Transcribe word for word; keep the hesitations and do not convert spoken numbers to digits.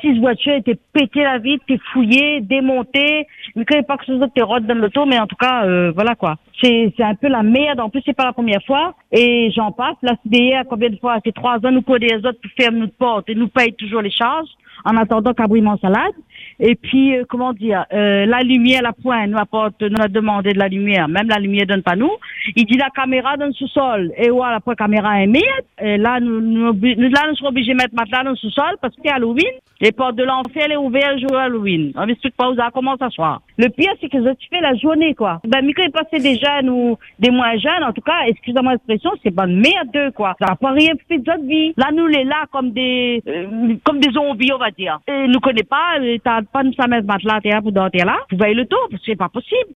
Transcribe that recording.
six voitures étaient pétées la vitre, t'es fouillé, démonté. Mais quand il n'y a pas que ce soit t'es rodes dans l'auto, mais en tout cas, euh, voilà quoi. C'est, c'est un peu la merde. En plus, c'est pas la première fois. Et j'en passe. La C D I A, combien de fois? C'est trois ans, nous coder les autres pour fermer notre porte et nous paye toujours les charges en attendant qu'Abriman salade. Et puis, euh, comment dire, euh, la lumière, la pointe, nous apporte, nous a demandé de la lumière. Même la lumière donne pas nous. Il dit la caméra dans le sous-sol. Et voilà, après, la caméra est merde. Et là, nous, nous, nous, là, nous sommes obligés de mettre matelas dans le sous-sol parce que c'est Halloween. Les portes de l'enfer, les ouvertes le jour Halloween. On n'explique pas où ça commence à soir. Le pire, c'est que tu fais la journée, quoi. Ben, Mika est passé des jeunes ou des moins jeunes, en tout cas, excusez-moi l'expression, c'est pas de merde, quoi. Ça n'a pas rien fait de notre vie. Là, nous, les là, comme des, euh, comme des zombies, on va dire. Et nous connaît pas, t'as pas nous ça mettre matelas, t'es là pour dormir là. Vous voyez le tour, parce que c'est pas possible.